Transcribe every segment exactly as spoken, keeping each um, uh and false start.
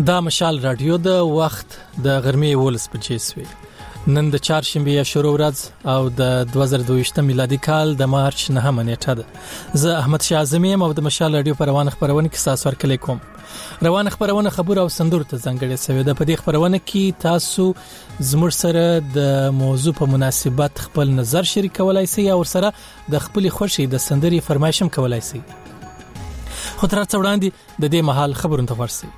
دا مشال رادیو د وخت د غرمې ولس بجې سوي نن د چهارشنبه شروع ورځ او د دوه زره دوه ویشت میلادي کال د مارچ نهمه نیټه ده. زه احمد شاه اعظمي یم او د مشال رادیو په روانه خبرونه کې تاسو ورکړی کوم. روانه خبرونه خبر او سندور ته ځانګړې شوی ده. په دې خبرونه کې تاسو زموږ سره د موضوع په مناسبت خپل نظر شریکولای شئ او سره د خپل خوښي د سندري فرمایشم کولای شئ. خو تر څو وړاندې د دې مهال خبرونه ته ورسئ.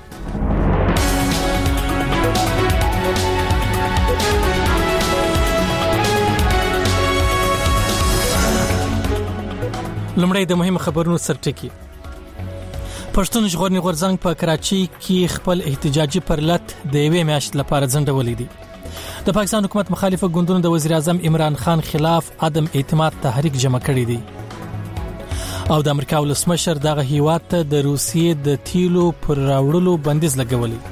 لمړی د مهمه خبرونو سرټکی. پښتون ژغورنې غورځنګ په کراچۍ کې خپل احتجاجي پرلط د یوې میاشتې لپاره ځنډولې دي. د پاکستان حکومت مخالفه ګوندونو د وزیر اعظم عمران خان خلاف عدم اعتماد تحریک جمع کړی دی او د امریکا ولسمشر دغه هیواد ته د روسیې د تیلو پر راوړلو بندیز لګولې.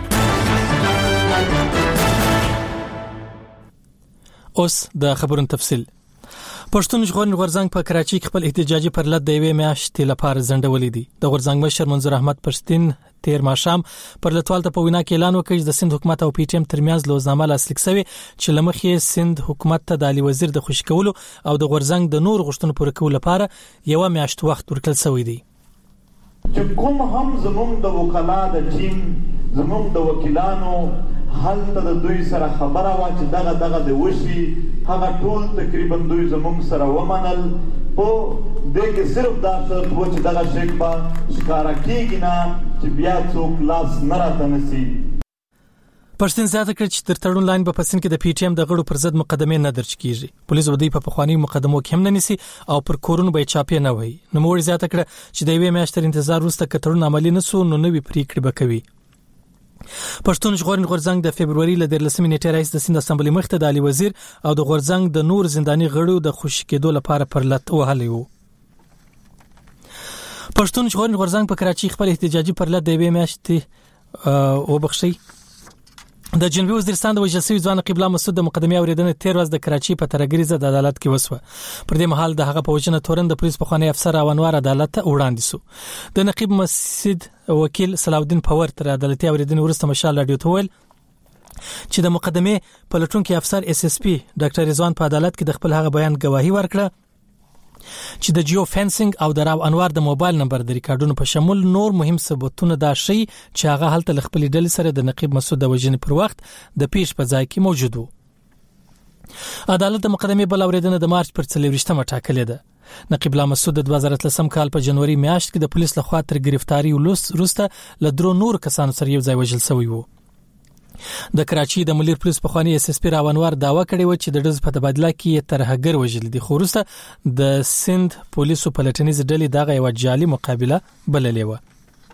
اوس د خبرونو تفصیل. پښتون ژغورنې غورځنګ په کراچۍ کې خپل احتجاجي پرلط د یوې میاشتې لپاره ځنډولې دي. د غورځنګ مشر منظور احمد پرستین تیر ماښام پرلطوال ته په وینا کې اعلان وکړ چې د سند حکومت او پی ټی ایم ترمنځ لوزنامه لاسلیک شوی چې لمخې سند حکومت ته د علي وزیر د خوشی کولو او د غورځنګ د نور غوښتنو پوره کولو لپاره یو میاشت وخت ورکړل شوی دی. چې کوم هم زموږ د وکلا د ټیم زموږ د وکیلانو حالت د دوی سره خبره وا چې دغه دغه د وشي هغه ټول تقریبا دوی زموږ سره ومنل. په دې کې صرف دا شرط و چې دغه شیک به ښکاره کېږي نه چې بیا څوک لاس نه راته نسي. پښتون زیاته کړ چې تر تړون لاندې په پسند کې د پی ټی ایم د غړو پر ضد مقدمه نه درج کیږي. پولیس ودی په پخوانی مقدمو کې هم نه نسی او پر کورونو به چاپی نه وای. نو مور زیاته کړ چې د یوې میاشتې انتظار وروسته کترون عملی نسو نو نوې پریکړې وکوي. پښتون ژغورنې غورځنګ د فبرवरी ل دیرلسمې نیټې راځي د سند اسمبلی مخته د علي وزیر او د غورځنګ د نور زنداني غړو د خوشی کېدو لپاره پرلط وهلی وو. پښتون ژغورنې غورځنګ په کراچۍ خپل احتجاجي پرلط د یوې میاشتې وبخښي. د جنوبي وزیرستان د وژل شوي ځوان قبله مسعود د مقدمې اوریدنې تیر ورځ د کراچۍ په ترګریزه د عدالت کې وسوه. پر دې مهال د هغه په وجنه تورن د پولیس په خوانی افسر اوانوار عدالت ته وړاندې شو. د نقیب مسعود وکیل صلاح الدین پاور تر عدالتي اوریدنې وروسته مشال رادیو ته ویل چې د مقدمې پلټونکو افسر اس اس پی ډاکټر رضوان په عدالت کې د خپل هغه بیان گواهی ورکړه چې د جیو فنسینګ او د راو انوار د موبایل نمبر د ریکارډونو په شمول نور مهم ثبوتونه دا شي چې هغه هلته خپل ډلې سره د نقیب مسعود د وژنې پر وخت د پیش په ځای کې موجود وو. عدالت د مقدمې بل اوریدنه د مارچ پر څلورویشتمه ټاکلې ده. نقیب الله مسعود د دوه زره اتلسم کال په جنوري میاشت کې د پولیس لخوا تر گرفتاری وروسته له درو نور کسانو سره یو ځای وژل شوی وو. د کراچۍ د ملیر پولیس په خوانی اس اس پی راونوار داوا کړی و چې د ډز په تبادله کې ترهګر وژل دي. خو وروسته د سند پولیسو پلټنیز ډلې دغه یو جعلي مقابله بللې و.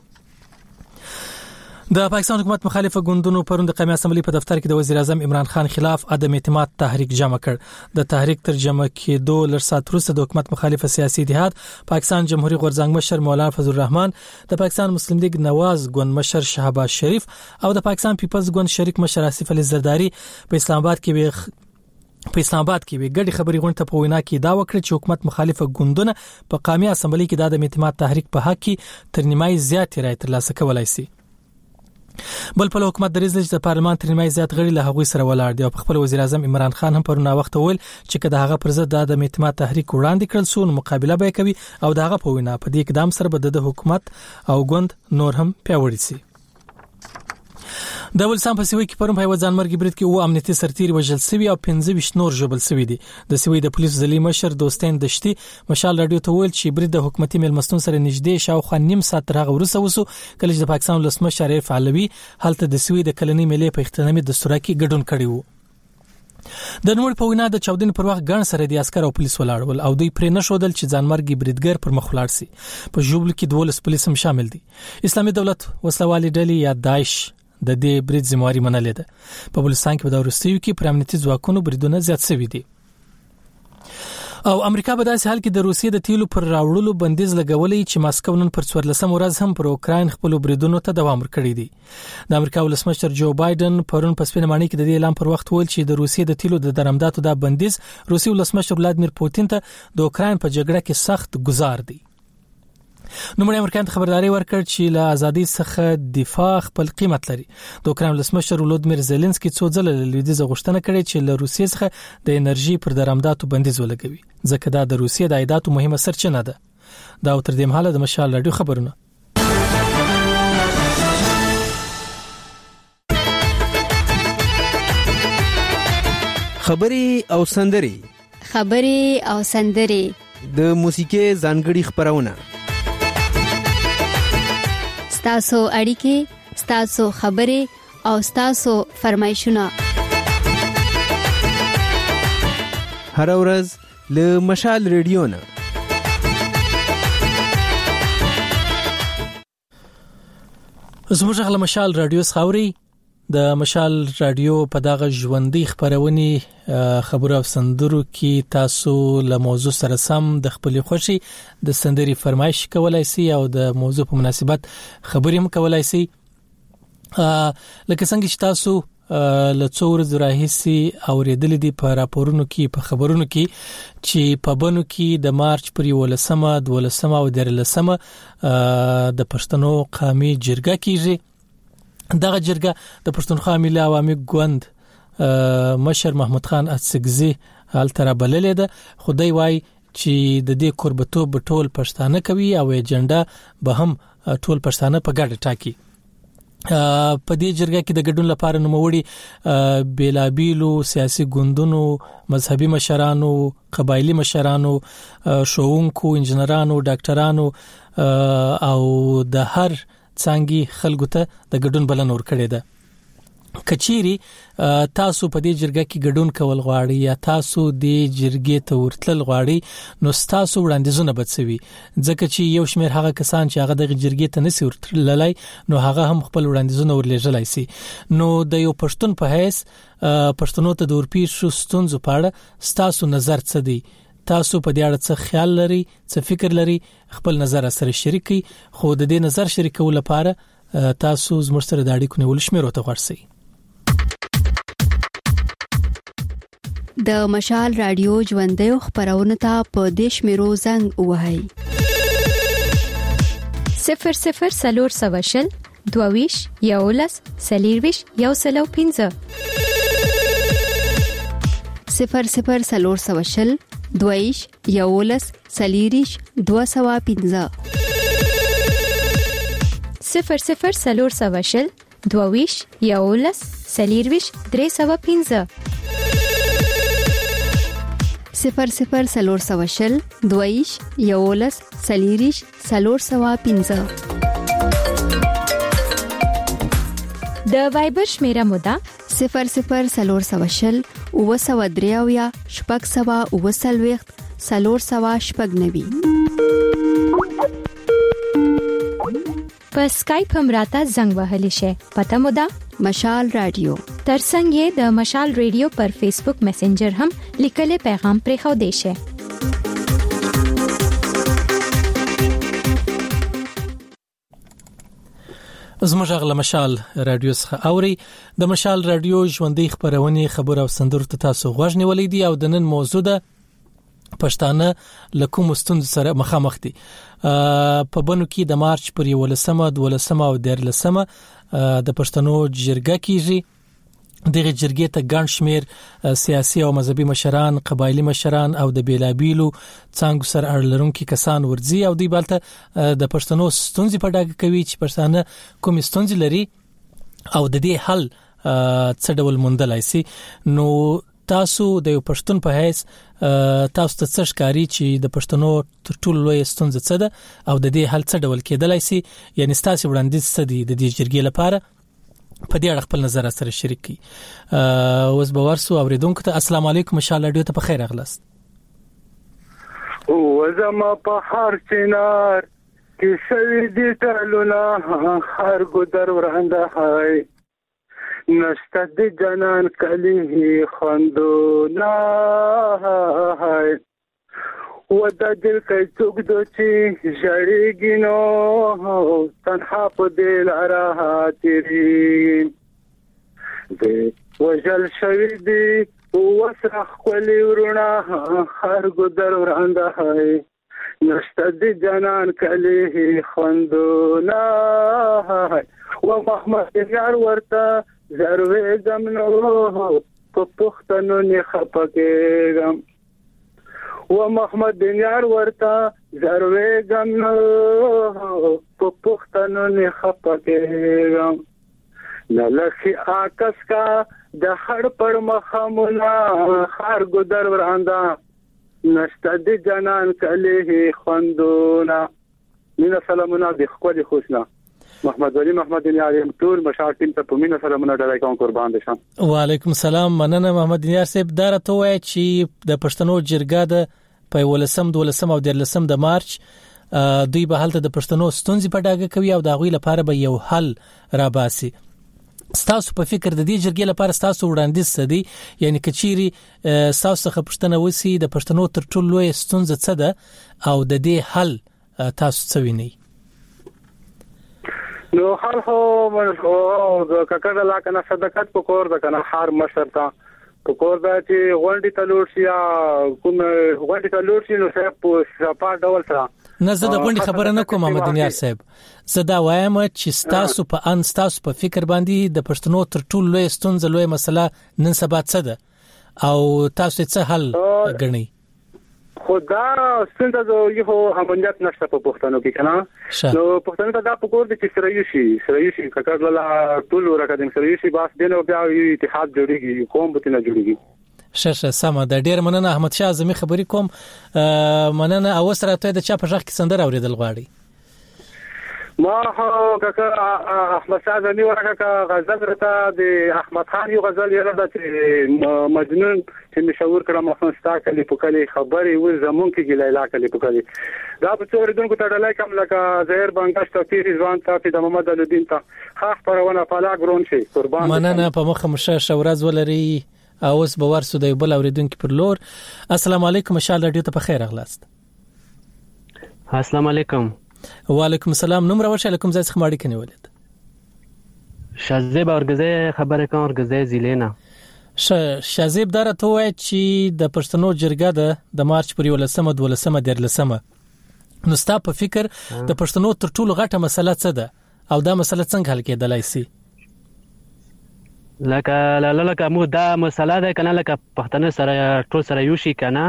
د پاکستان حکومت مخالفه ګوندونو پرون د قومي اسمبلی په دفتر کې د وزیر اعظم عمران خان خلاف عدم اعتماد تحریک جمع کړ. د تحریک ترجمه کېدو لږ ساعت وروسته د حکومت مخالفه سیاسي اتحاد پاکستان جمهوریت غورځنګ مشر مولانا فضل الرحمن، د پاکستان مسلم لیگ نواز ګوند مشر شهباز شریف او د پاکستان پیپلز ګوند شریک مشر آصف علي زرداری په اسلام آباد کې په اسلام آباد کې ګډي خبري غونډه په وینا کې دا وکړه چې حکومت مخالفه ګوندونه په قومي اسمبلی کې د عدم اعتماد تحریک په حق کې تر نیمای زیات رای ترلاسه کولای شي. بل په حکومت دریځ د پارلمان تر نیمای زیات غړي له هغوی سره ولاړ دي او په خپل وزیر اعظم عمران خان هم پرونه وخت ویل چې کله هغه پر ضد د اعتماد تحریک وړاندې کړل سو نو مقابله به کوي او دغه په وینا په دې اقدام سره به د حکومت او ګوند نور هم پیاوړي شي. د ولسان په سیوی کې پرون په ځانمرګي برید کې او امنیتي سرتیر وژل شوی او پنځه ویشت نور ژوبل شوی دي. د سیوی د پولیس ځلی مشر دوستین دشتي مشال رادیو ته ویل چې برید د حکومتي ملمستون سره نږدې شاوخوا نیم ساعت راغ ورسه وسو کله چې د پاکستان ولسمشر شریف علوي هلته د سیوی د کلنۍ ملي په اختتامي دستور کې ګډون کړی وو. د نوموړي په وینا د چاودنې پر وخت ګڼ سره د عسكر او پولیس ولاړ او دوی پرې نه شودل چې ځانمرګي بریدګر پر مخ ولاړ سي. په ژوبل کې دولس پولیس هم شامل دي. اسلامي دولت وسلوالي ډلې یا داعش د دې برید ذمہواری منلې ده. په بلوچستان کې په داورستیو کې پر امنیتي ځواکونو بریدونه زیات شوي دي او امریکا په داسې حال کې د روسیې د تیلو پر راوړلو بندیز لګولې چې ماسکو نن پر څوارلسم ورځ هم پر اوکراین خپل بریدونو ته دوام ورکړی دی. د امریکا ولسمشر جو بایدن پرون په سپینمانۍ کې د دې اعلان پر وخت ویل چې د روسیې د تیلو د درآمداتو د بندیز روسي ولسمشر ولادمیر پوتین ته د اوکراین په جګړه کې سخت گزار دی. نو مړي امریکایان خبرداري ورکړ چې له ازادي څخه دفاع خپل قیمت لري. د اوکراین ولسمشر ولودمیر زيلنسکي څو ځله له لویدیځ غوښتنه کړې چې له روسیې څخه د انرژي پر درآمداتو بندیز ولګوي ځکه دا د روسیې د عایداتو مهمه سرچینه ده. دا تر دې مهاله د مشال رادیو خبرونه. خبري او سندري خبري او سندري د موسیقي ځانګړي خبرونه ستاسو اړیکې ستاسو خبري او ستاسو فرمایشونه هر ورځ له مشال ریډیو نه. زموږ غل مشال رادیو خاوري د مشال رادیو په دغه ژوندۍ خبرونې خبرو او سندرو کې تاسو له موضوع سره سم د خپل خوشي د سندري فرمایش کولای شئ او د موضوع په مناسبت خبرې هم کولای شئ. لکه څنګه چې تاسو له څو ورځې راهیسې اوریدل دي په راپورونو کې په خبرونو کې چې په بنو کې د مارچ پر یولسمه دولسمه او درلسمه د پښتنو قومي جرګه کیږي. دغه جرګه د پښتونخوا ملي عوامي ګوند مشر محمود خان اڅکزي الترا بللې ده. خدای وای چې د دې قربتوب ټول پښتانه کوي او ایجنډا به هم ټول پښتانه په ګډه ټاکي. په دې جرګه کې د ګډون لپاره نوموړي بیلابیلو سیاسي ګوندونو، مذهبي مشرانو، قبایلی مشرانو، شوونکو، انجنیرانو، ډاکټرانو او د هر څنګه خلکو ته د ګډون بلنه ورکړې ده. کچيري تاسو په دې جرګه کې ګډون کول غواړئ یا تاسو د جرګې ته ورتل غواړئ نو تاسو وړاندیزونه بچوي ځکه چې یو شمېر هغه کسان چې هغه د جرګې ته نسی ورتللای نو هغه هم خپل وړاندیزونه ورلېږلای شي. نو د یو پښتون په حیث پښتنو ته د ورپیښو ستونزو په اړه تاسو نظر څه دی؟ تاسو په دې اړه څه خیال لري، څه فکر لري؟ خپل نظر سره شریکي. خو د دې نظر شریکول لپاره تاسو زموږ سره د اړیکو نیول شمیرو ته ورسئ. د مشال رادیو ژوندۍ خبرونه ته په دیش میرو زنګ وهاي صفر صفر سلور سواشل دوویش یولس سلیرویش یو سلو پینزه صفر صفر سلور سواشل دوویش یولس سلیریش دو سوا پینزه صفر صفر سلور سواشل دوویش یولس سلیرویش درې سوا پینزه صفر صفر سلور سواشل دویش یولس سلیریش سلور سوا پینزه. د وایبر شمیره مودا صفر صفر سلور سواشل او سوا دریاویا شپږ سوا او سلويخت سلور سوا شپږ نوي. په اسکایپ هم راته زنګ وهلی شي. پته مودا مشال رادیو. ترڅنګ یې د مشال رادیو پر فیسبوک میسنجر هم لیکل پیغام پرې خو دی شي. زموږ غل مشال رادیو څخه اوري. د مشال رادیو ژوندۍ خبرونه خبر او سندر ته تاسو غوښ نیولې دي او د نن موضوع ده پښتانه لکه مستند سره مخامخ دي. په بنو کې د مارچ پر یولسمه دولسمه او درلسمه د پښتنو جرګه کیږي. دغه جرګې ته ګڼ شمېر سیاسي او مذهبي مشران، قبایلی مشران او د بیلابیلو څنګه سره اړلرونکي کسان ورځي او دی بالته د پښتنو ستونزې په ډاګه کوي چې پښتانه کوم ستونزې لري او د دې حل څه ډول موندلای شي. نو تاسو د یو پښتون په حیث تاسو ته څه ښکاري چې د پښتنو تر ټولو لوی ستونزه څه ده او د دې حل څه ډول کېدلای شي؟ یعنی تاسو وړاندیز څه دي د دې جرګې لپاره؟ په دې اړه خپل نظر سره شریک کړئ. اوس به ورسو اوریدونکو ته السلام علیکم، ان شاء الله ډیو ته په خیر اغلاست. او زما په هر چنار کې شوی دي ټالونه هر ګدر ورانده هاي نشته د جنان کلی خندونه هاي ودا دل کې څوک دو چې ژړېږي نو تنها په دل راحتري دې وجل شوی دی وسره خولي ورونه هر ګدر ورانده هاي نشته د جانان کلی خوندونه و محمد یار ورته زروې زمنو په پښتنو نه خپکېږم و محمد یار ورته زروې زمنو په پښتنو نه خپکېږم نلخي آکس کا د خړ پړ مخمونه خار ګدر وراندا نشته د جانان کلی خوندونه مینا سلامونه د خپل خوشنا محمد ولی محمد یار ټول مشاعر ټیم ته په مینا سلامونه ډالای کوم قربان دي شم. وعلیکم السلام مننه محمد یار صاحب دا راته وای چې د پښتنو جرګه د په ولسم دولسم او درلسم د مارچ دوی به هلته د پښتنو ستونزې په ډاګه کوي او د غوي لپاره به یو حل را باسي. ستاسو په فکر د دې جرګې لپاره ستاسو وړاندیز څه دی؟ یعنی کچيري ستاسو څخه پښتنه وسی د پښتنو تر ټولو لوی ستونزه څه ده او د دې حل تاسو څه وینئ؟ نو حل هو منو د ککړه لا کنه صدقات په کور د کنه هر مشرتا په کور د چې غونډي تلور شي کوم غونډي تلور شي نو صاحب په صفه ډول سره نه زه د غونډي خبره نه کوم محمد یار صاحب، زه دا وایم چې ستاسو په ان ستاسو په فکر باندې د پښتنو تر ټولو لوی ستونزه لوی مسله نن سبا څه ده او تاسو څه حل غنئ؟ خدا څنګه زه یو امنیت نشته په پښتنو کې کنه نو پښتنو ته دا پکور دي چې سره یو شي سره یو شي ککړ لا ټول ورکدم سره یو شي باس دینه بیا اتحاد جوړیږي قوم به نه جوړیږي. ششه سم د ډیر مننه احمد شاه اعظمي خبرې کوم مننه او سره ته د چا په ځخ کې سندر اوریدل غواړي؟ ما هو ککا احمد شاه اعظمي ورکا غزل رته د احمد خان یو غزل یې راځي مجنون چې مشهور کړه مخن ستا کلی پکلي خبري و زمون کې لیلا کلی پکلي دا په څور دونکو تړلای کوم لکه زهر بنگش توفیق ځوان ته د محمد الدین ته خاص پرونه پالا ګرون شي قربان مننه په مخه مشه شورز ولري اوس به ورسو د بل اوریدونکو پر لور. السلام علیکم مشال رادیو ته په خیر اغلاست. السلام علیکم. وعلیکم السلام. نوم راوړل کوم ځای څخه ماړی کني ولید؟ شازیب اورګزې خبره کوم اورګزې زیلینا. ش شازیب دره ته وای چې د پښتنو جرګه د د مارچ پر ولسمه دولسمه درلسمه نو ستا په فکر د پښتنو تر ټولو غټه مسله څه ده او دا مسله څنګه حل کېدلای شي؟ لکه لکه مو دا مسله ده کنه لکه پښتنه سره ټول سره یو شي کنه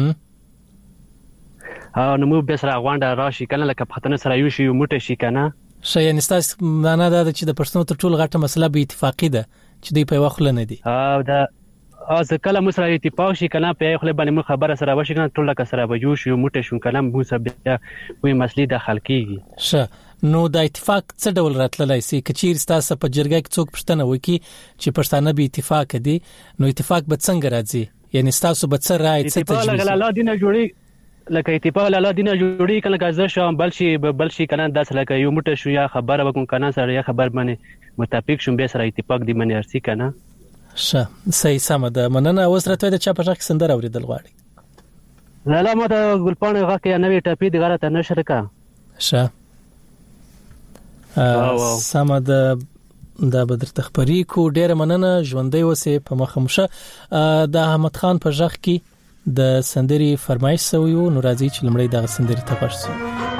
او نو مو به سره غونډه راشي کنه لکه پښتنه سره یو شي موټه شي کنه شي یعنی تاسو معنا دا چې د پښتنو تر ټولو غټه مسله به اتفاقی ده چې دوی په وخت لنه دي او دا او ځکه مو سره اتفاق شي کنه په خپل باندې مو خبره سره وشي کنه ټول لکه سره به یو شي موټه شو کنه مو سره وي مسلې د خلکیږي. شه نو د اتفاق څه ډول راتللای شي کچیر تاسو په جرګه کې څوک پښتنه وکي چې پښتانه به اتفاق دي نو اتفاق به څنګه راځي؟ یعنی تاسو به څه راي څه تجویز؟ اتفاق لا دینه جوړي لکه اتفاق لا دینه جوړي کنه غزه شو بلشي بلشي کنه داس لکه یو موټه شو یا خبره وکم کنه سره یا خبر باندې متفق شوم به سره اتفاق دی منی ارسي کنه. شه صحیح سم ده مننه. اوس راته د چا په ځخ سندر اوریدل غواړي؟ لاله مو د ګلپانه غاکه نوې ټاپي د غلطه نشر کا. شه سم ده د بدر تخبری کو ډیره مننه ژوندۍ وسه په مخمشه د احمد خان په ځخ کې د سندري فرمایش سویو نو راځي چې لمړی د سندري تپرسو.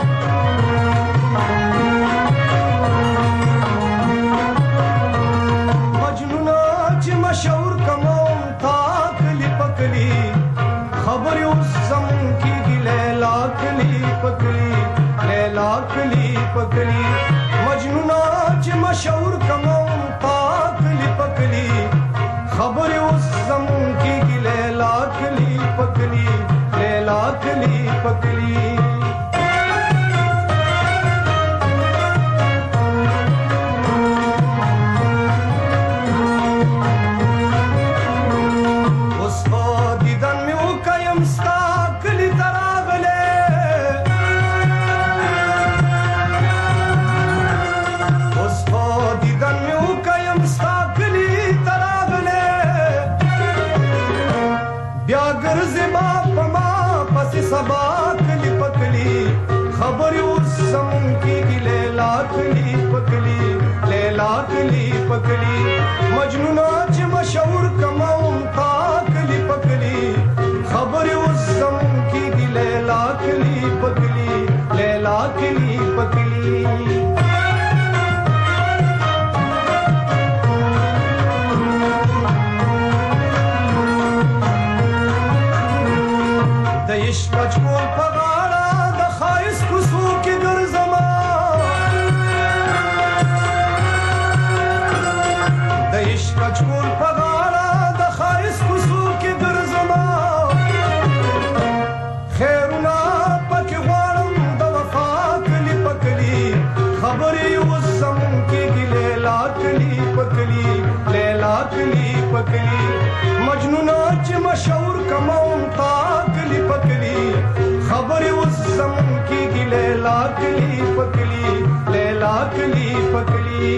مشهور کمون تا کلی پکلی خبر اوس زمون کی لیلا کلی پکلی لیلا کلی پکلی مجنون اچ مشهور کمون تا کلی پکلی خبر اوس زمون کی لیلا کلی پکلی لیلا کلی پکلی پکلی مجنون اچ مشهور کمون تا کلی پکلی خبر اوس زم کی لیلا کلی پکلی پکلی مجنون چې مشهور کماوم تا کلی پکلی خبر اوس زمون کیږي لیلا کلی پکلی لیلا کلی پکلی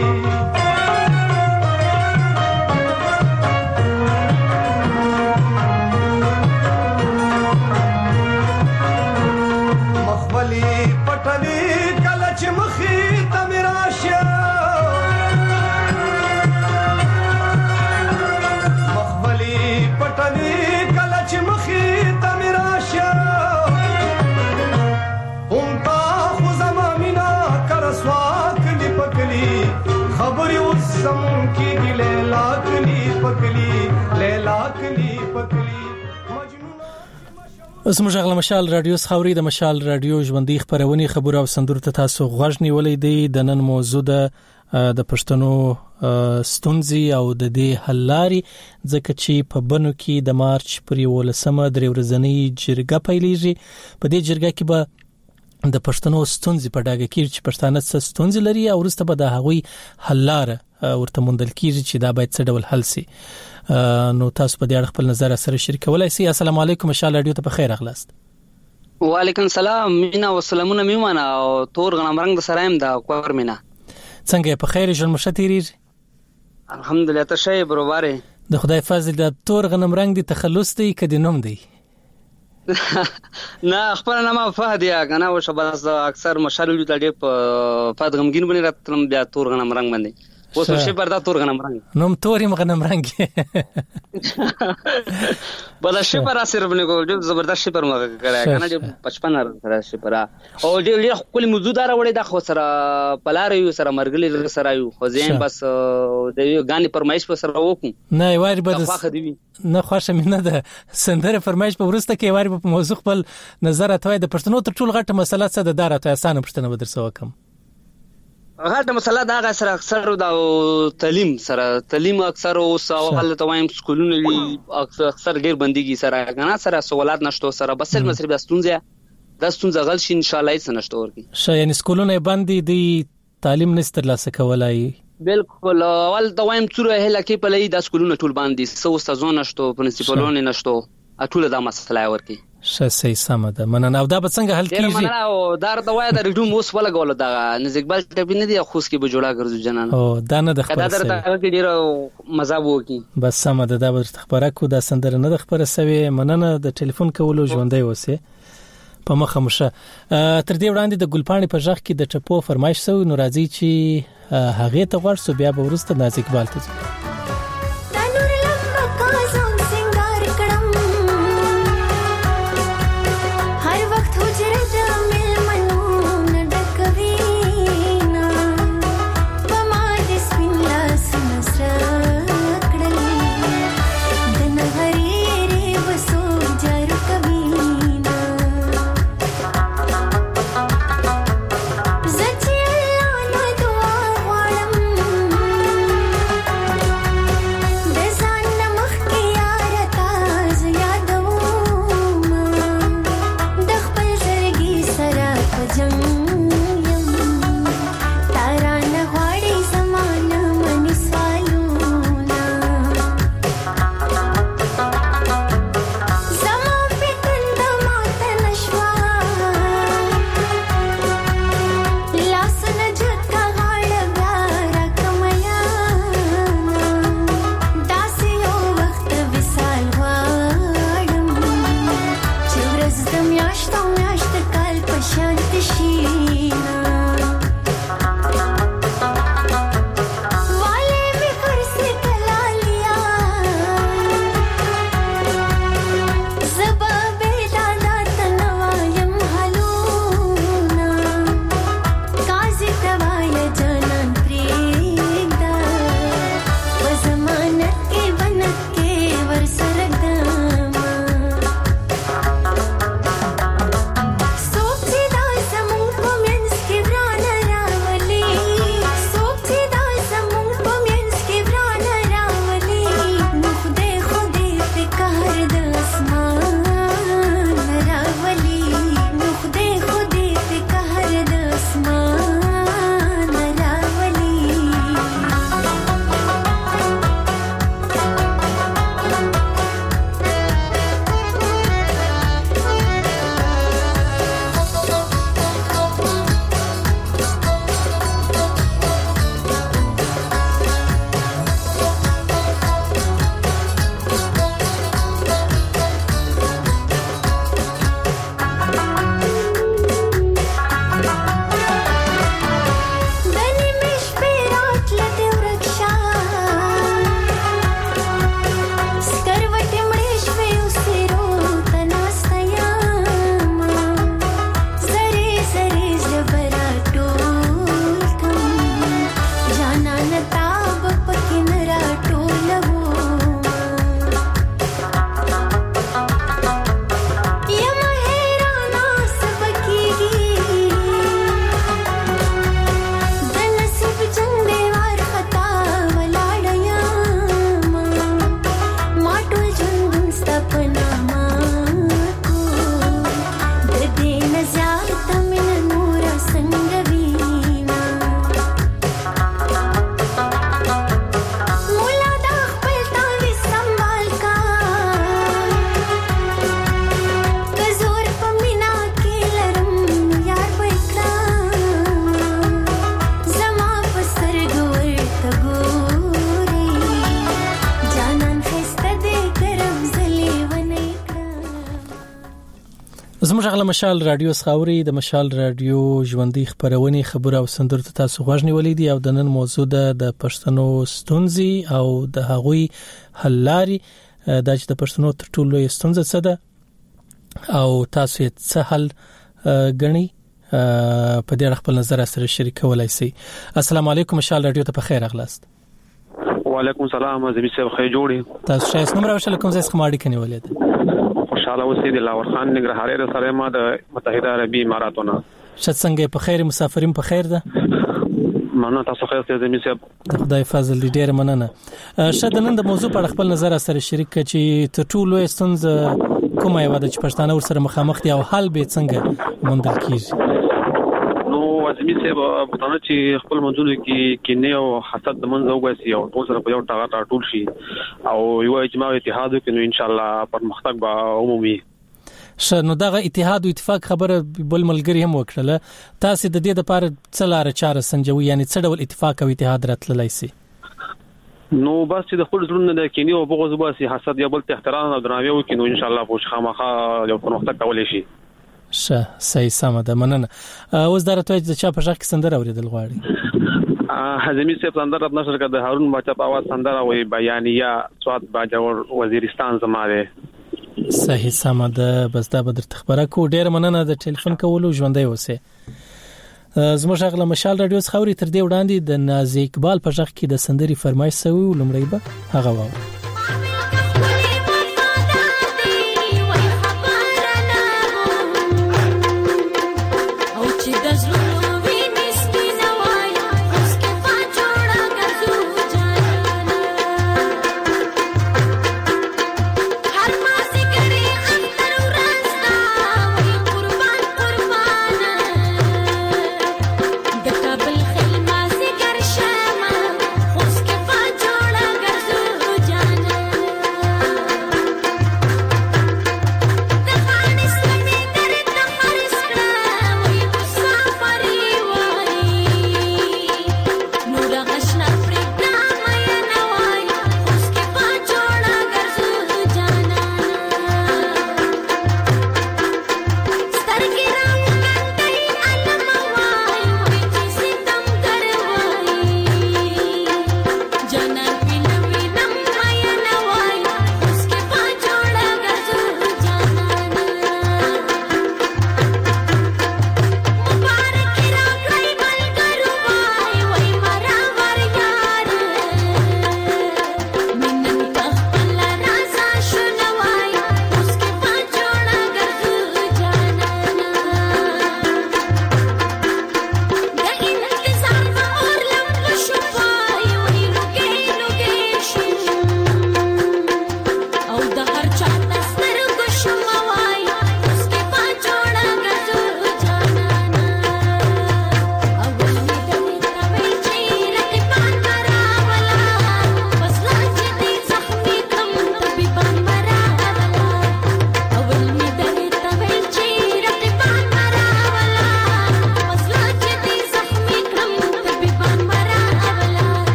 زموږ غل مشال رادیو خاوري د مشال رادیو ژوندۍ خبرونه خبر او سندور ته تاسو غوښ نیولې دی د نن موضوع د د پښتنو ستونزې او د دې حلاري ځکه چې په بنو کې د مارچ پر ولسمه درې ورځنۍ جرګه پیلېږي په دې جرګه کې به د پښتنو ستونزې په ډاګه کې چې پښتانه څه ستونزې لري او وروسته به د هغوی حلار ورته موندل کیږي چې دا باید څه ډول حل شي. نو تاسو په دې اړه خپل نظر سره شریکولای شئ. السلام علیکم مشال رادیو ته په خیر اغلاست. وعلیکم السلام مینا والسلامونه میمانه او تور غنم رنگ د سرایم دا کور مینا څنګه په خیر ژوند مشتریری الحمدلله ته شی بروباره د خدای فضل د تور غنم رنگ دی تخلص دی کدي نوم دی نه خبر نه ما فهد یا غنا او شباز اکثر مشالو ته ډېر په فاد غمګین بنی راتلم بیا تور غنم رنگ باندې اوس شي پردا تور غنم رنگ نوم توري غنم رنگ بل شي پر اثر باندې کو زبردست شي پر ما کړه کنه چې پچپن سره شي پر او ډېر خپل موجوده راوړې د خو سره پلار یو سره مرګلې سره یو خو زین بس د یو غاني پرمایش په سره وکم نه وایي بد نه خوښه مینه ده سندره فرمایش په ورسته کې وایي په موضوع خپل نظر اتوي د پښتنو ته ټول غټه مسله څه ده دارته اسانه پښتنه بدر سو کم غټه مسله دا غا سره اکثر د تعلیم سره تعلیم اکثر او سوال ته وایم سکولونه وی اکثر ډیر بندګي سره غنا سره سوالات نشته سره بس مصر بیا ستونزه د ستونزه غل شي ان شاء الله هیڅ نشته ورکی ش یعنی سکولونه باندې دی تعلیم نستر لاسه کولای بالکل اول د وایم څوره هله کې په لې د سکولونه ټول باندې سو استادونه نشته پرنسپلونه نشته ټول دا مسله ورکی ش سي سم ده مننه او دا به څنګه حل کیږي مننه او دا د وای د ریډو موس ولا غول دا نزیکبل ټپی نه دی خوس کې به جوړا ګرځو جنان او دا نه د خبره دا درته کې ډیر مزه وو کی بس سم ده دا به خبره کو دا سندره نه د خبره سوي مننه د ټلیفون کولو ژوندۍ وسه په مخه مشه تر دې وړاندې د ګلپاڼې په ځخ کې د ټپو فرمایش سو نو راځي چې هغه ته ورسو بیا به ورسته نازکبال ته زموږ غلا مشال رادیو سخاوري د مشال رادیو ژوندۍ خبرونه خبره او سندرو ته تاسو غوښنی ولې دي او د نن موضوع د پښتنو ستونزې او د هغوی حل لاري د چې د پښتنو تر ټولو لوی ستونزه څه ده او تاسو یې څه حل غني په دې اړه خپل نظر سره شریکولای شئ. السلام علیکم مشال رادیو ته په خیر اغلاست. وعلیکم السلام زمي صاحب خیر جوړي تاسو شایس نمبر وشل کوم ځای څخه ماړی کني ولید خوشاله اوسئ د لاور خان نګرهاري سره ما د متحده عربي اماراتونو شت څنګه په خیر مسافرین په خیر ده مننه تاسو خیر ته زمي صاحب خدای فضل دې ډیر مننه. شت نن د موضوع په خپل نظر سره شریک چې ته ټول لوی ستونزه کومه یو د پښتانه ور سره مخامخ دي او حل به څنګه موندل کیږي. زمي صاحب پښتانه چې خپل منځونه کې کینه او حسد د منځ وګاسي او ټول سره په یو ټاغه ټول شي او یو اجماع اتحاد وکړي ان شاء الله پرمختګ به عمومي شنو دغه اتحاد او اتفاق خبره بل ملګری هم وکړه. تاسو د دې لپاره څه لار چاره سنجوي یعنی څه ډول اتفاق او اتحاد راتللی سي؟ نو بس چې د خپل ژوند د کینه او بغض وباسي حسد یا بل ته احترام او درناوی وکړي نو ان شاء الله پوښ خامخا یو پرمختګ کولای شي. شه صحیح سم ده مننه. اوس درته چې چا په ځخ کې سندره اوریدل غواړي حزمی صاحب سندره د نشر کده هارون بچا په आवाज سندره وي بیانیه سواد باجوړ وزیرستان زماره صحیح سم ده بس دا بدر تخبره کو ډیر مننه د ټلیفون کولو ژوندۍ اوسه. زموږ غلا مشال رادیو خوري تر دې وړاندې د نازي اقبال په ځخ کې د سندري فرمایش سوي ولمړی به هغه و جوړا ګرځو جان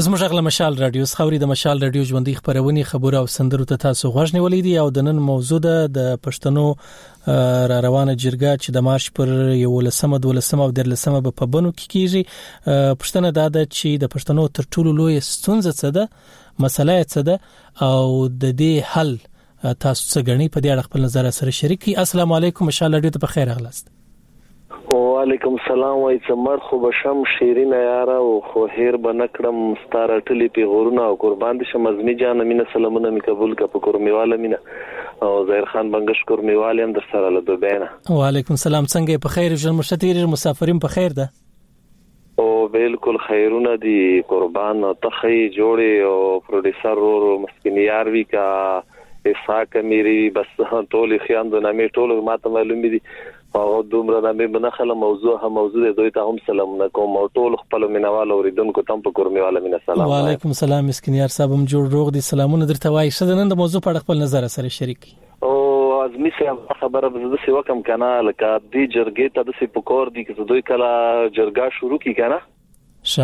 زموږ غل مشال رادیو خوري د مشال رادیو ژوندۍ خبرونه خبره او سندرو ته تاسو غوښنه ولیدي او د نن موضوع د پښتنو را روانه جرګه چې د مارچ پر یو لسمه دولسمه او درلسمه په بنو کې کیږي. پښتنه دا ده چې د پښتنو تر ټولو لوی ستونزه څه ده، مسله څه ده او د دې حل تاسو څه غني په دې اړه خپل نظر سره شریکي. السلام علیکم، مشال رادیو ته په خیر اغلاست. وعلیکم السلام، وای څمر خو بشم شیرین یاره او خو هیر بنکړم ستاره ټلی په غورونه او قربان دي شم ازمی جان مینه سلامونه می قبول کا په کورمیواله مینه او زهیر خان بنگش کورمیواله هم در سره له دوبینه. وعلیکم السلام، څنګه په خیر ژوند مشتیر مسافرین په خیر ده؟ او بالکل خیرونه دي قربان تخی جوړي او پروډوسر ورو مسکینیار وی کا اسحاق میری بس ټول خیاند نامې ټول ماته معلوم دي او دومره نامې بنخله موضوع هم موضوع دوی ته هم سلام علیکم او ټول خپل مینوال اوریدونکو تم په کورمیواله مینه سلام. وعلیکم السلام مسکینیار صاحب هم جوړ روغ دي، سلامونه درته وایي. شته نن د موضوع په اړه خپل نظر سره شریکي. او ازمی سه خبره به د سی وکم کنه لکه دی جرګې ته د سی پکور دي چې دوی کله جرګه شروع کی کنه شه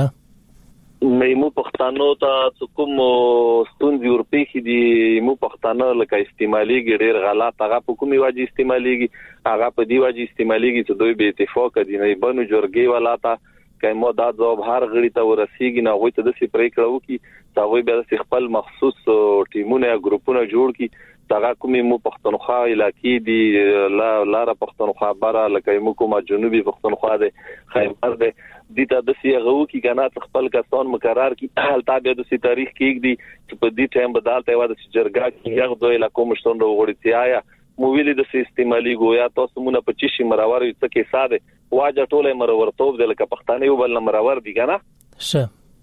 مېمو پښتانو ته کوم ستونزې ورپېخي دي. مو پښتانه لکه استعماليږي ډېر غلط، هغه په کومي واجی استعماليږي، هغه په دی واجی استعماليږي چې دوی به اتفاق دي نه بنو جرګې ولاته کایمو دا ځواب هر غړي ته ورسیږي نه وي ته د سی پریکړه وکي دا وي به خپل مخصوص ټیمونه یا ګروپونه جوړ کی دغه کومي مو پښتونخوا علاقې دي لا لاره پښتونخوا بره لکه مو کومه جنوبي پښتونخوا ده خیبر ده دي ته د سی غو کی کنه خپل کسان مقرر کی حال تابع د سی تاریخ کې دي چې په دې ټایم بدلته و د جرګه کې یو دوی علاقو مشتون وروړتیا مو ویلي د سیستمالي ګویا تاسو مونږ په چی شي مرور یو څه کې ساده واجه ټوله مرورتوب د لکه پښتانه یو بل مرور دي کنه شه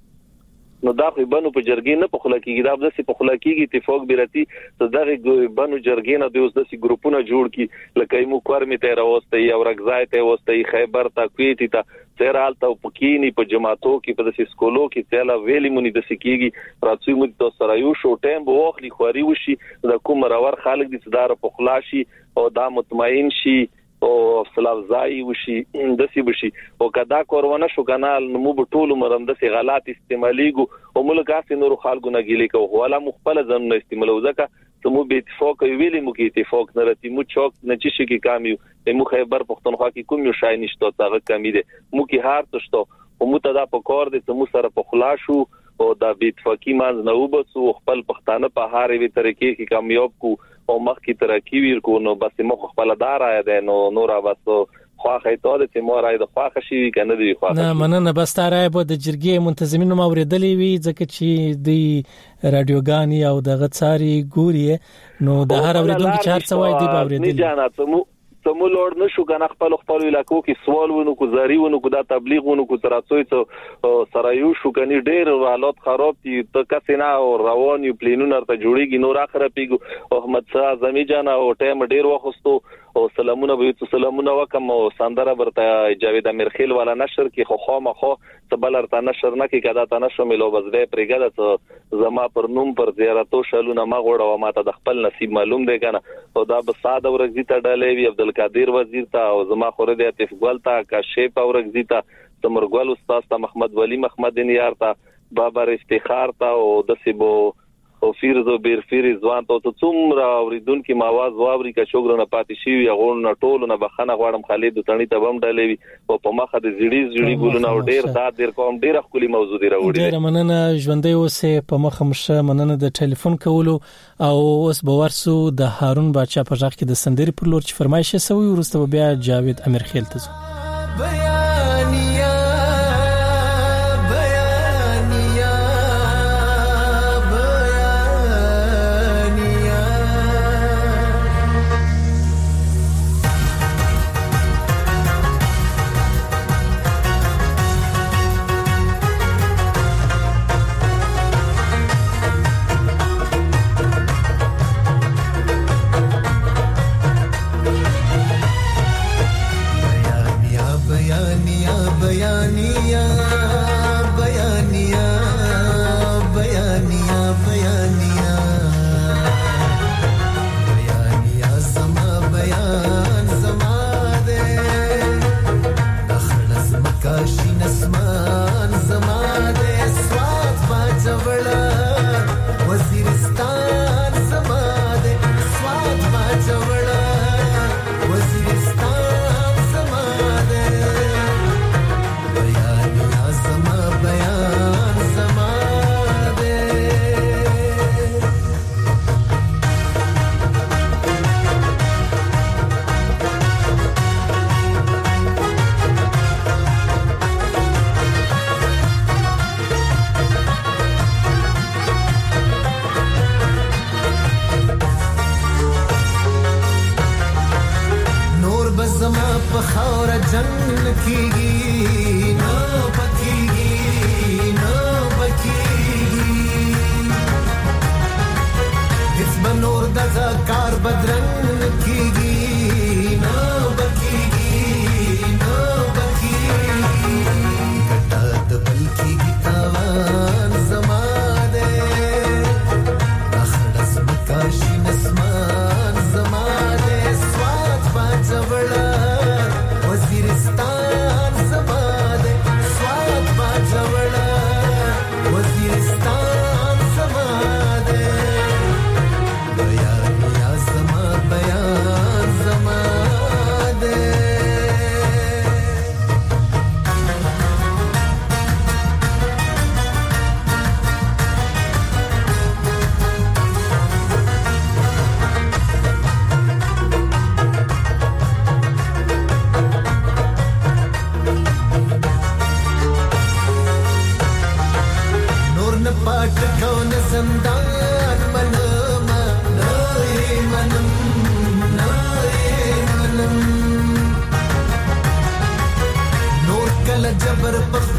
نو دا خو بنو په جرګې نه په خله کېږي دا د سي په خله کېږي اتفاق بیرتی ته دغه بنو جرګې نه د اوس د سي ګروپونه جوړ کی لکه یو کورمې ته راوستي او رغځای ته وستي خیبر ته کویتی ته سیرال ته پکینی په جماعتو کې په د سي سکولو کې تلا ویلی مونږ د سي کېږي راتوي مو د سره یو شو ټیم به واخلي خوري وشي د کوم راور خالق دي صدر په خلاشي او دا مطمئن شي او فلافزای وشي د سی بشي او کدا کورونه شو کنال نو په ټولو مرم د سی غلط استعماليګو او ملګاس نور خلکو نه ګیلې کو ولا مخبل ځن نه استعمالو ځکه سمو به اتفاق ویلې مو کې اتفاق نه راتي مو چوک نه چی شي کې کامیو مو خیبر پښتونخوا کې کوم یو شای نشته هغه کمی دي مو کې هار تشته او مو ته دا په کور دي سمو سره په خلاصو او دا به اتفاقی مانځ نه وبسو خپل پښتانه په هارې وی طریقې کې کامیاب کو او مخ کی ترقی ویر کو نو بس مخ خپل دار آیا ده نو نور واسو خواخه ته د تیمور آی د خواخه شي کنه دی خواخه نه مننه بس تارای به د جرګې منتظمینو موریدلې وی ځکه چې دی رادیوګانی او د غڅاري ګوري نو د هر اوریدونکو چې هر څه وای دی باورېدل نه جانات مو سمو لور نشو کنه خپل خپل علاقو کې سوال ونو کو زاری ونو کو دا تبلیغ ونو کو تراتوي ته سره یو شو کني ډېر حالات خراب دي ته کسینا او روان یو پلینونه ته جوړیږي نور اخره پیګو احمد شاه زمي جان او ټیم ډېر وخستو او سلامونه به تو سلامونه وکم او سندره برته جاوید امیرخیل والا نشر کې خو خامخو تبلر ته نشر نه کې کدا ته نشو ملو بس دې پرګه ته زما پر نوم پر زیارتو شلونه ما غوړه و ماته د خپل نصیب معلوم دی کنه او دا به ساده ورګزی ته ډالې وی عبد القادر وزیر ته او زما خوره دی عاطف ګل ته کاشف ورګزی ته تمرګل استاد ته محمد ولی محمد نیار ته بابر افتخار ته او د سیبو او فیرزو بیر فیرز ځوان ته څومره اوریدونکو ماواز واوري کا شوګرونه پاتې شي غوړ نه ټول نه بخنه غواړم خالد تڼي ته بم ډالې وي او په مخه د زړی زړی ګولونه او ډیر دا ډیر کوم ډیر خولي موضوع دی راوړي ډیر مننه ژوندې اوسه په مخه مشه مننه د ټلیفون کولو او اوس به ورسو د هارون بچا په ځخ کې د سندري پر لور چې فرمایش شوی ورسته بیا جاوید امیرخیل ته Kashi nasman zama de swat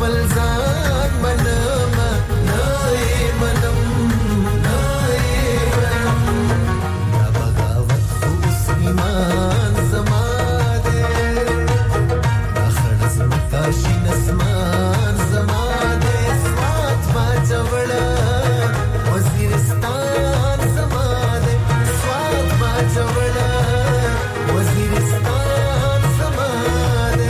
خپل ځان منم نه یې منم نه یې منم دا بغاوت خو اوس ایمان زما دی دا خړ ځمکه شین اسمان زما دی سوات ما چوړه وزیرستان زما دی سوات ما چوړه وزیرستان زما دی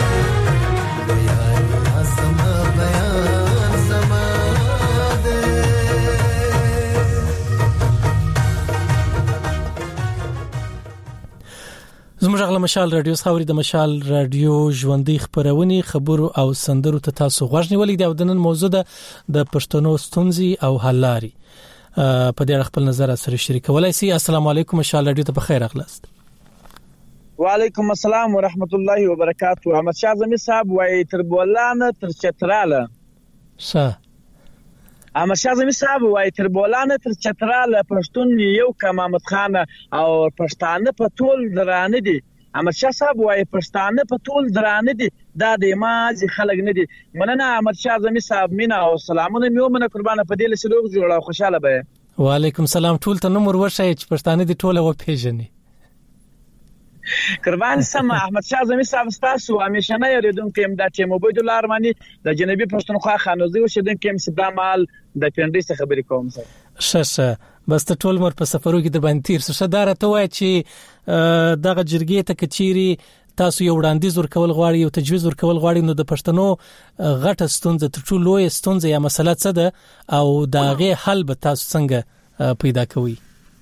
بیان زما بیان زما دی زموږ غل مشال رادیو خاوري د مشال رادیو ژوندۍ خبرونه خبرو او سندرو ته تاسو غوښ نیولې دی او د نن موضوع ده د پښتنو ستونزې او حل لارې په دې اړه خپل نظر سره شریکولای شئ. السلام علیکم مشال رادیو ته بخیر اغلاست. وعلیکم السلام ورحمت الله وبرکاته. احمد شاه زمي صاحب وای تر بولانه تر چتراله شه احمد شاه زمي صاحب وای تر بولانه تر چتراله پښتون یو کمامت خان او پښتانه په ټول درانه دي. احمد شاه صاحب وای پښتانه په ټول درانه دي دا د مازي خلک نه دي. مننه احمد شاه زمي صاحب مینا او سلامونه میومنه قربانه په دې لسلوغ جوړه خوشاله به. وعلیکم السلام. ټول ته نمبر ورشي چې پښتانه دي ټول و پیژني. قربان سم احمد شاه زمي صاحب تاسو همیشه نه یریدونکو ام د ټیم عبید الله ارمانی د جنوبي پښتونخوا خانوزي وشیدونکو ام سدامال د پندې څخه خبرې کوم سره ششه بس ته ټول مر په سفرو کې د باندې تیر څه دار ته وای چې دغه جرګې ته کچيري تاسو یو وړاندیز ورکول غواړي او تجویز ورکول غواړي نو د پښتنو غټه ستونزه تر ټولو لوی ستونزه یا مسله څه ده او داغه حل به تاسو څنګه پیدا کوئ؟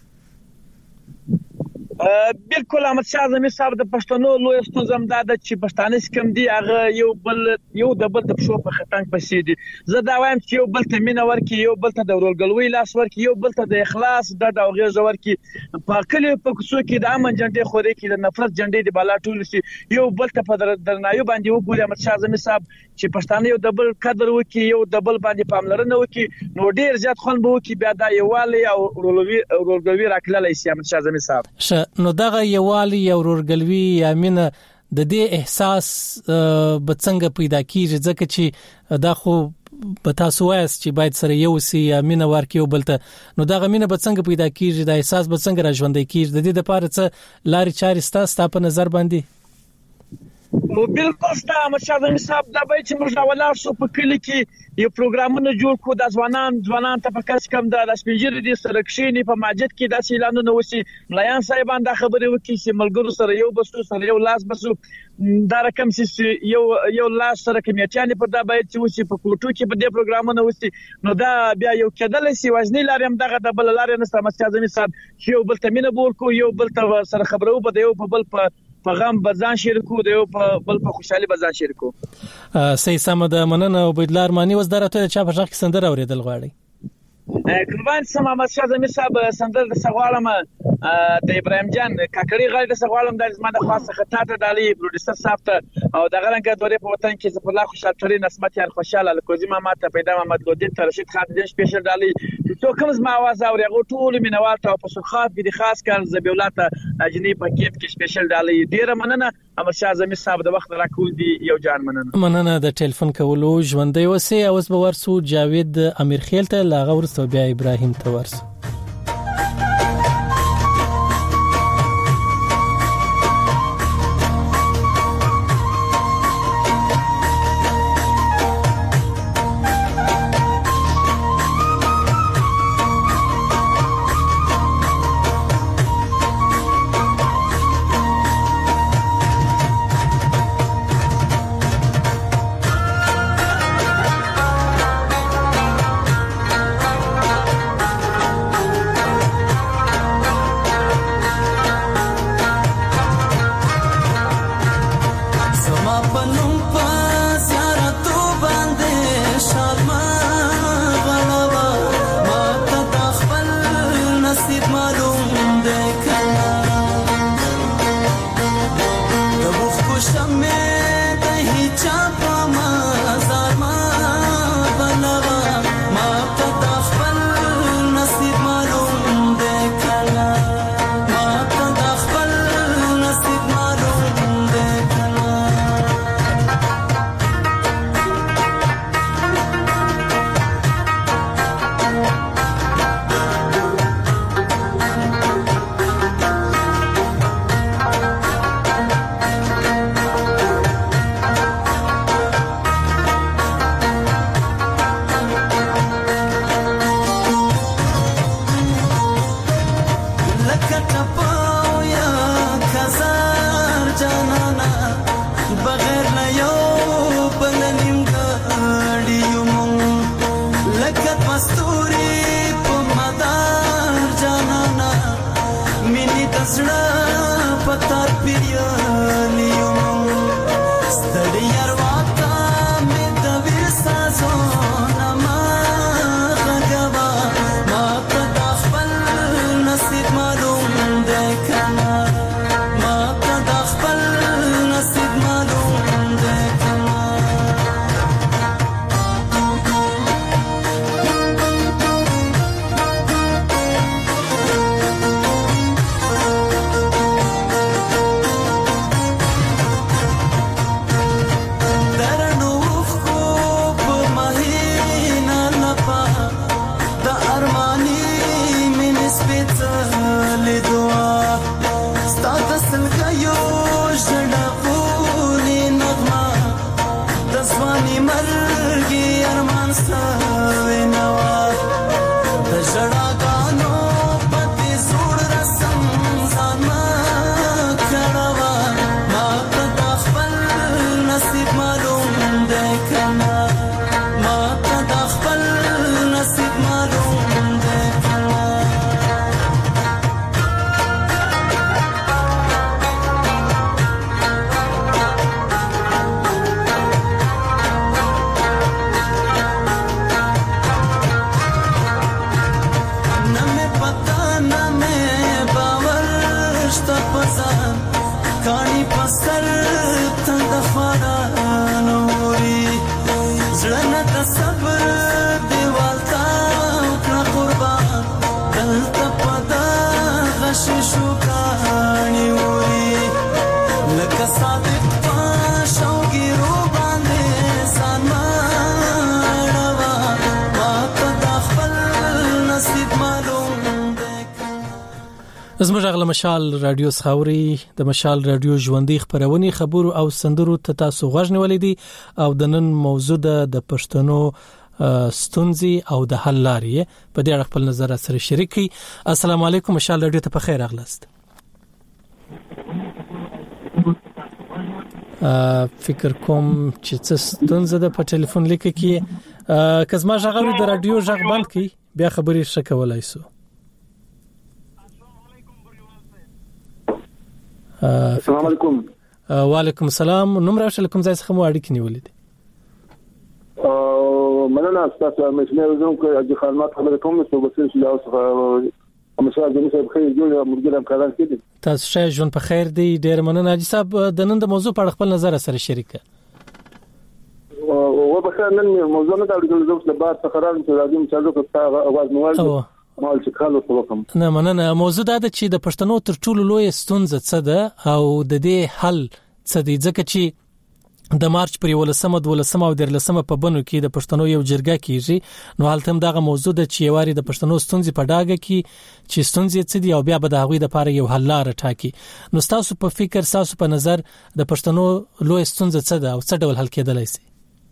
بالکل احمد شاه زمي صاحب د پښتنو لوی ستونزه هم دا ده چې پښتانه کم دي هغه یو بل یو د بل د پښو په خطنګ پسې دي. زه دا وایم چې یو بل ته مینه ورکړي یو بل ته د ورولګلوي لاس ورکړي یو بل ته د اخلاص د اوغې زور کې په کلی په کوڅو کې د امن جنډې خوري کې د نفرت جنډې دی بالا ټول شي یو بل ته په درنایو باندې وګوري احمد شاه زمي صاحب چې پښتانه یو د بل قدر وکړي یو د بل باندې پاملرنه وکړي نو ډیر زیات خون به وکړي بیا دا یوالي او ورولګلوي راکللی شي احمد شاه زمي صاحب. نو دغه یوالي یا ورورګلوي یا مینه د دې احساس به څنګه پیدا کیږي ځکه چې دا خو په تاسو وایس چې باید سره یو سی یا مینه ورکیو بلته نو دغه مینه به څنګه پیدا کیږي د احساس به څنګه راژوندې کیږي د دې لپاره څه لارې چارې ستاسو په نظر باندې؟ نو بالکل ستا احمد شاه زمي صاحب دا به چې موږ راولاړ شو په کلی کې یو پروګرامونه جوړ کړو د ځوانان ځوانان ته په کس کم د سپینجری دي سره کښینی په مسجد کې داسې اعلانونه وشي ملایان صاحبان دا خبرې وکړي چې ملګرو سره یو بسو سره یو لاس بسو دا رقم چې یو یو لاس سره کمیټیان پر دا باید چې وشي په کوټو کې په دې پروګرامونه وشي نو دا بیا یو کېدل شي وژنې لارې هم دغه د بل لارې نه احمد شاه زمي صاحب چې یو بل ته مینه ورکو یو بل ته سره خبرو به یو په بل په په غم بزان شریکو دی او په بل په خوشحالي بزان شریکو. سي سمد مننه عبید الله ارمانی وزدارته چا په ځخ سندره اوریدل غواړي؟ قربان سم احمد شاه زمي صاحب سندر د سغوالم د ابراهيم جان کاکړي غړي د سغوالم د زما د خاصه خطاته دالي پروډوسر صاحب ته او د غلنګ دورې په وطن کې زفر الله خوشحال ترين نسمت یار خوشاله الکوزي ما ته پیدا محمد لودین ته رشید خان د سپیشل دالي څو کوم زما आवाज اوري غو ټول مینوال ته په سرخاب کې د خاص کار زبیولات اجنی پاکیټ کې سپیشل دالي ډیره مننه احمد شاه زمي صاحب د وخت راکول دي یو جان مننه مننه د ټلیفون کولو ژوندۍ وسه اوس به ورسو جاوید امیر خیل ته لاغه ورسو بیا ابراهیم ته ورسو. ستوري په مدار جانانا مینې تسړه پتا پیریالیو ستړي ارواته مې د ویر سازو نما غوا ما ته د خپل نصیب معلوم دی کنه ما ته د خپل نصیب معلوم دی کنه زموږ غل مشال رادیو سخاوري د مشال رادیو ژوندۍ خبرونه خبرو او سندرو ته تاسو غوښنه ولیدي او د نن موضوع د پښتنو ستونزي او د حل لارې په دې اړه خپل نظر سره شریکي. السلام علیکم مشال رادیو ته په خیر اغلاست. فکر کوم چې څه ستونزه ده په ټلیفون لیکه کې کزما ژغوري د رادیو ژغ بند کی بیا خبرې شکولای سو. السلام علیکم. وعلیکم السلام. نوم راشه کوم ځای څخه مو اړیکې نیولې دي؟ مننه تاسو مې زوم کې اجي خدمات خبره کوم څه بسې چې لاس همسا د مشه بخیر جوړ مرګرم کاران کړي. تاسو شه ژوند په خیر دی. ډیر مننه اجي صاحب د نن د موضوع په اړه خپل نظر سره شریکه. او په خیر نن موضوع نه دا د زوم له بعد فقران چې راځي چې تاسو اواز موال مال چې کالو وکم. نه مننه. موضوع دا ده چې د پښتنو تر ټولو لوی ستونزه څه ده او د دې حل څه دی ځکه چې د مارچ پر ولسمه د ولسمه او د لسمه په بنو کې د پښتنو یو جرګه کیږي نو حالت هم دغه موضوع ده چې واري د پښتنو ستونزې په ډاګه کې چې ستونزې څه دي او بیا به د هغوی لپاره یو حل لار ټاکي. نو تاسو په فکر تاسو په نظر د پښتنو لوی ستونزه څه ده او څه ډول حل کېدلای شي؟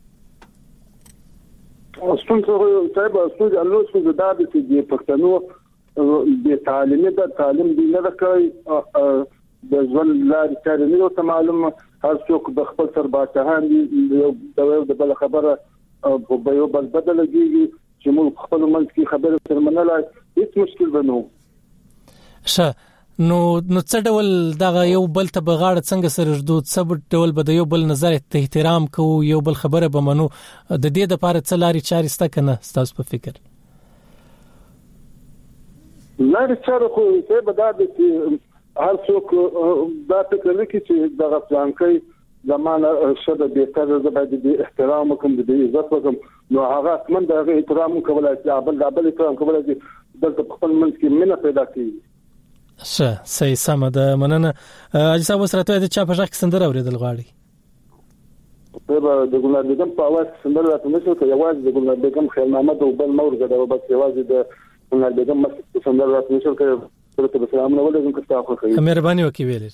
ستونزه صاحب ستونزه الله څه ده چې د پښتنو د تعلیمي د تعلیم دی نه کوي د ځوان لارې کار نه یو معلومه هر څوک د خپل سر باچهان دي د د بل خبره په یو بل بدل کیږي چې موږ خپل منځ کې خبره تر منلای هیڅ مشکل بنو شه. نو نو څه ډول دغه یو بل ته بغاړه څنګه سره ردود څه ډول به د یو بل نظر ته احترام کوو یو بل خبره به منو د دې د لپاره څه لاري چاري ستا کنه تاسو په فکر؟ لاري چاري خو څه به دا چې هر څوک دا فکر لري چې دغه پلانکي زمانه شته د تر زبد د احترام کوم د عزت کوم نو هغه من د احترام کولای چې بل د بل احترام کولای چې د خپل منځ کې مننه پیدا کړي. شه صحیح سم ده. مننه. اجي صاحب سره ته د چا په ځخ سندره اوریدل غواړي؟ په د ګلنار بیگم په اواز سندره راته نشو ته یوازې د ګلنار بیگم خیر محمد او بل مورګه دا بس یوازې د ګلنار بیگم سندره راته نشو ته ته سلام نو ولې کوم تاسو خو مهرباني وکړئ ویلې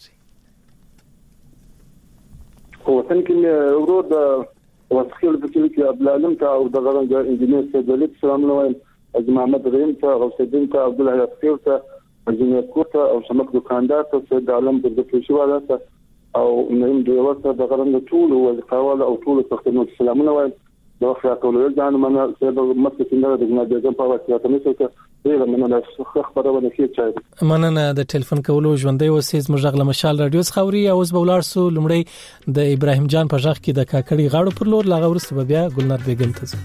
خو څنګه کې ورو د وسخیل په کې عبد العالم ته او د غرنګ انجنیر سیدلی سلام نو از محمد رحیم ته غوث الدین ته عبد الله یاسیر ته انجنیر کوټه او شمک دکاندار ته سید عالم د پېښواله ته او نیم دیوته د غرنګ ټول او قواله او ټول پښتنو سلام نو د وخت راکولو ځان منه سبب مکه څنګه د جنازې په وخت راته نشي ډیر مننه څه خبرونه کې چای مننه د ټلیفون کولو ژوندۍ اوسې زموږ غل مشال رادیو خوري اوس بولار سو لمړی د ابراهیم جان په ځخ کې د کاکړي غاړو پر لور لاغه ورسته بیا ګلنار بیگم ته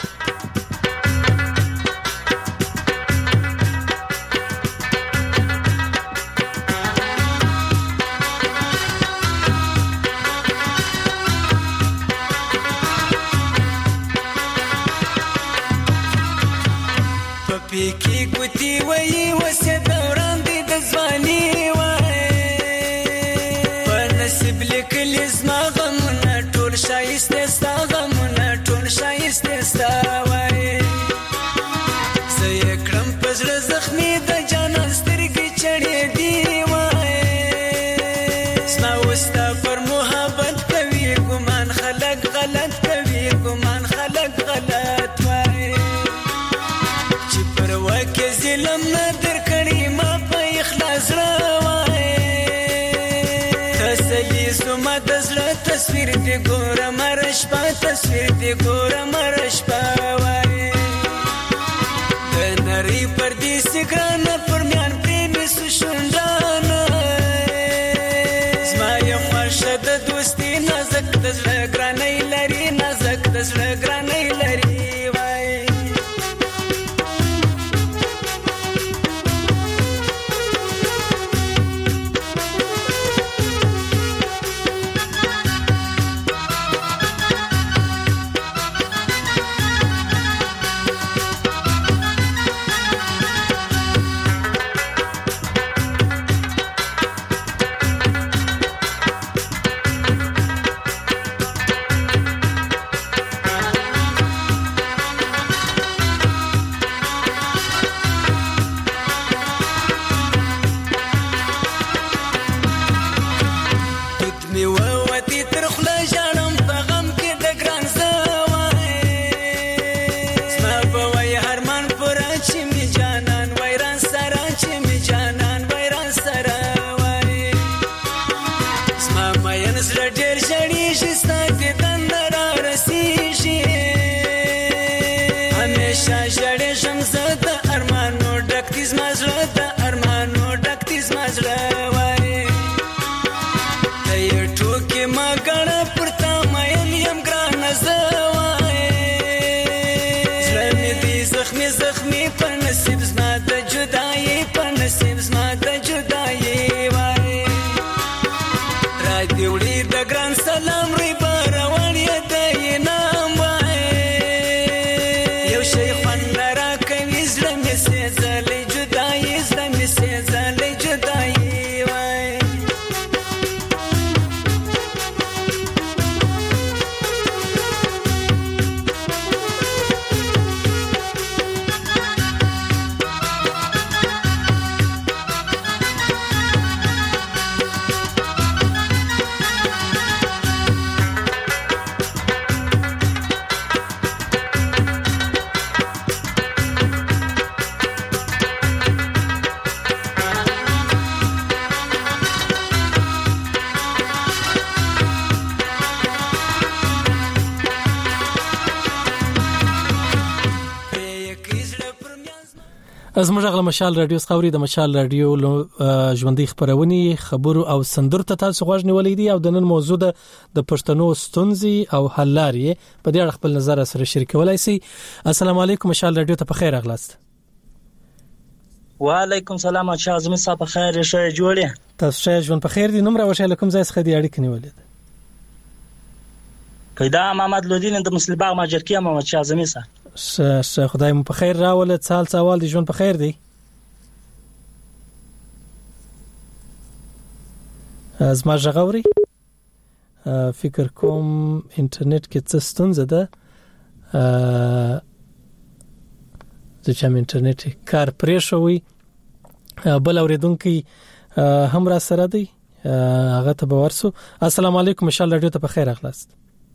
تصویر دی ګوره مرش په تصویر دی ګوره مرش په وای د نری پر دې سګران پر میان پرې سو شوندان زما یو مرشد دوستي نازک د زړه ګرانې لري نازک د زړه ګرانې لري وای از موږ غل مشال رادیو خوري د مشال رادیو ژوندۍ خبرونه خبرو او سندر ته تاسو غوښ نیولې دي او د نن موضوع د پښتنو ستونزې او حل لارې په دې اړه خپل نظر سره شریکولای شي. السلام علیکم مشال رادیو ته په خیر اغلاست. وعلیکم السلام اچھا زمي صاحب په خیر شه جوړه تاسو شه ژوند په خیر دي نمبر وشاله کوم ځای څخه دی اړیکه نیولې پیدا محمد لودین د مسلم باغ ماجرکی محمد شاه زمي صاحب ش خدای مو په خیر راوله سال سوال دي ژوند په خیر دی از ما ژغوري فکر کوم انټرنیټ کې څه ستونزه ده د چم انټرنیټ کار پرې شوی بل اوریدونکو هم را سره دی هغه ته ورسو. السلام علیکم ان شاء الله رادیو ته په خیر اخلاص.